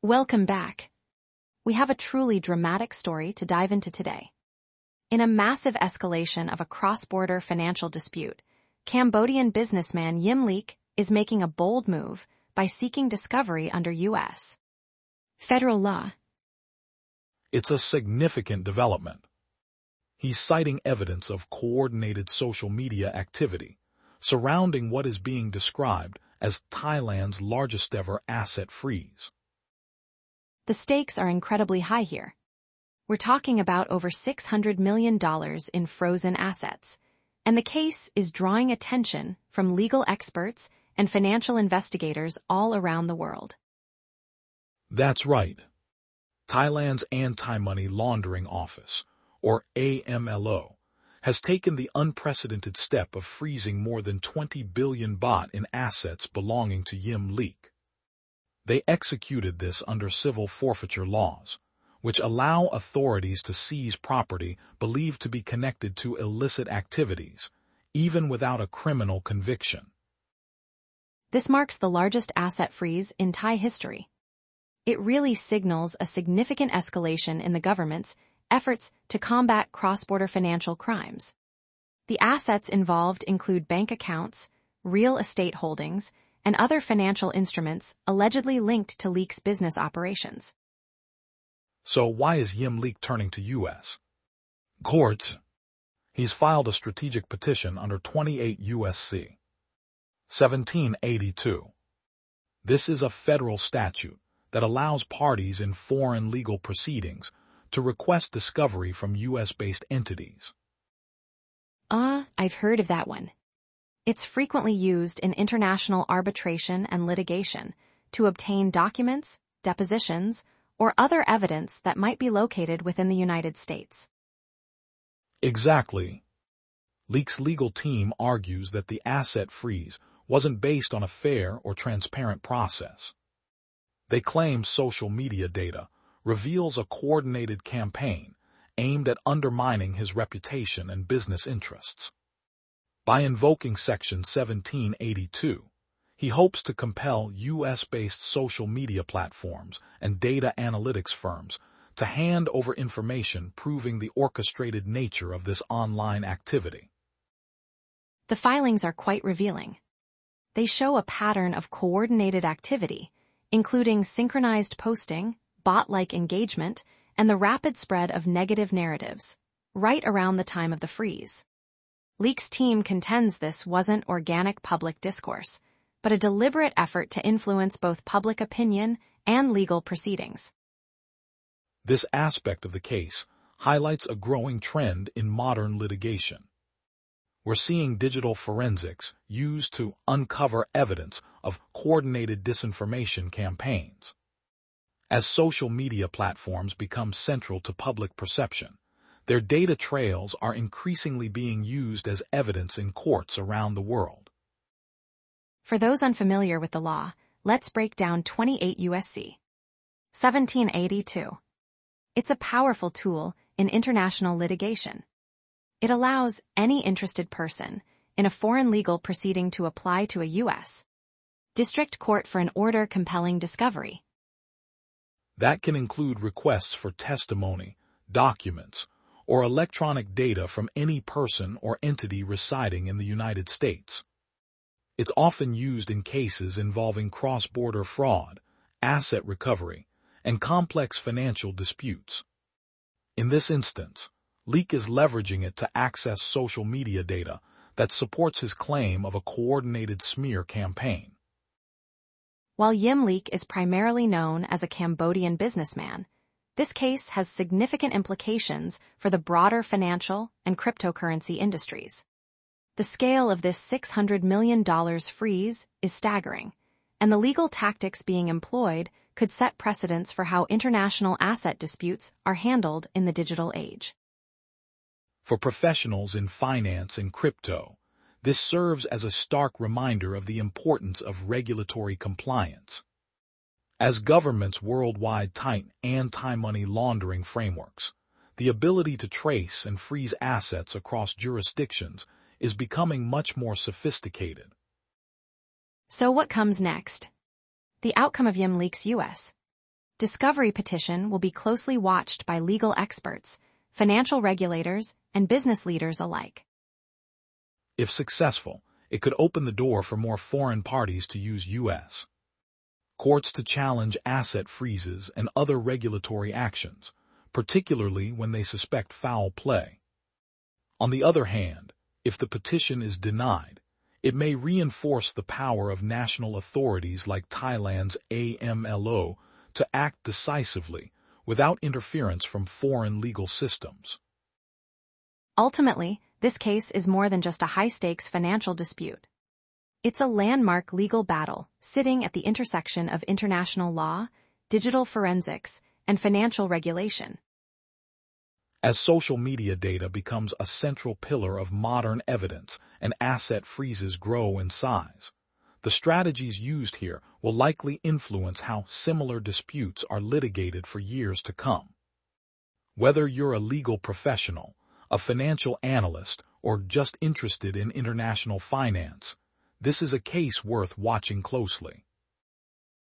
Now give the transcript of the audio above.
Welcome back. We have a truly dramatic story to dive into today. In a massive escalation of a cross-border financial dispute, Cambodian businessman Yim Leak is making a bold move by seeking discovery under U.S. federal law. It's a significant development. He's citing evidence of coordinated social media activity surrounding what is being described as Thailand's largest-ever asset freeze. The stakes are incredibly high here. We're talking about over $600 million in frozen assets, and the case is drawing attention from legal experts and financial investigators all around the world. That's right. Thailand's Anti-Money Laundering Office, or AMLO, has taken the unprecedented step of freezing more than 20 billion baht in assets belonging to Yim Leak. They executed this under civil forfeiture laws, which allow authorities to seize property believed to be connected to illicit activities, even without a criminal conviction. This marks the largest asset freeze in Thai history. It really signals a significant escalation in the government's efforts to combat cross-border financial crimes. The assets involved include bank accounts, real estate holdings, and other financial instruments allegedly linked to Leak's business operations. So why is Yim Leak turning to U.S. courts? He's filed a strategic petition under 28 U.S.C. 1782. This is a federal statute that allows parties in foreign legal proceedings to request discovery from U.S.-based entities. I've heard of that one. It's frequently used in international arbitration and litigation to obtain documents, depositions, or other evidence that might be located within the United States. Exactly. Leak's legal team argues that the asset freeze wasn't based on a fair or transparent process. They claim social media data reveals a coordinated campaign aimed at undermining his reputation and business interests. By invoking Section 1782, he hopes to compel U.S.-based social media platforms and data analytics firms to hand over information proving the orchestrated nature of this online activity. The filings are quite revealing. They show a pattern of coordinated activity, including synchronized posting, bot-like engagement, and the rapid spread of negative narratives, right around the time of the freeze. Leak's team contends this wasn't organic public discourse, but a deliberate effort to influence both public opinion and legal proceedings. This aspect of the case highlights a growing trend in modern litigation. We're seeing digital forensics used to uncover evidence of coordinated disinformation campaigns. As social media platforms become central to public perception, their data trails are increasingly being used as evidence in courts around the world. For those unfamiliar with the law, let's break down 28 U.S.C. 1782. It's a powerful tool in international litigation. It allows any interested person in a foreign legal proceeding to apply to a U.S. district court for an order compelling discovery. That can include requests for testimony, documents, or electronic data from any person or entity residing in the United States. It's often used in cases involving cross-border fraud, asset recovery, and complex financial disputes. In this instance, Leak is leveraging it to access social media data that supports his claim of a coordinated smear campaign. While Yim Leak is primarily known as a Cambodian businessman, this case has significant implications for the broader financial and cryptocurrency industries. The scale of this $600 million freeze is staggering, and the legal tactics being employed could set precedents for how international asset disputes are handled in the digital age. For professionals in finance and crypto, this serves as a stark reminder of the importance of regulatory compliance. As governments worldwide tighten anti-money laundering frameworks, the ability to trace and freeze assets across jurisdictions is becoming much more sophisticated. So what comes next? The outcome of Yim Leak's U.S. Discovery Petition will be closely watched by legal experts, financial regulators, and business leaders alike. If successful, it could open the door for more foreign parties to use U.S. courts to challenge asset freezes and other regulatory actions, particularly when they suspect foul play. On the other hand, if the petition is denied, it may reinforce the power of national authorities like Thailand's AMLO to act decisively without interference from foreign legal systems. Ultimately, this case is more than just a high-stakes financial dispute. It's a landmark legal battle sitting at the intersection of international law, digital forensics, and financial regulation. As social media data becomes a central pillar of modern evidence and asset freezes grow in size, the strategies used here will likely influence how similar disputes are litigated for years to come. Whether you're a legal professional, a financial analyst, or just interested in international finance, this is a case worth watching closely.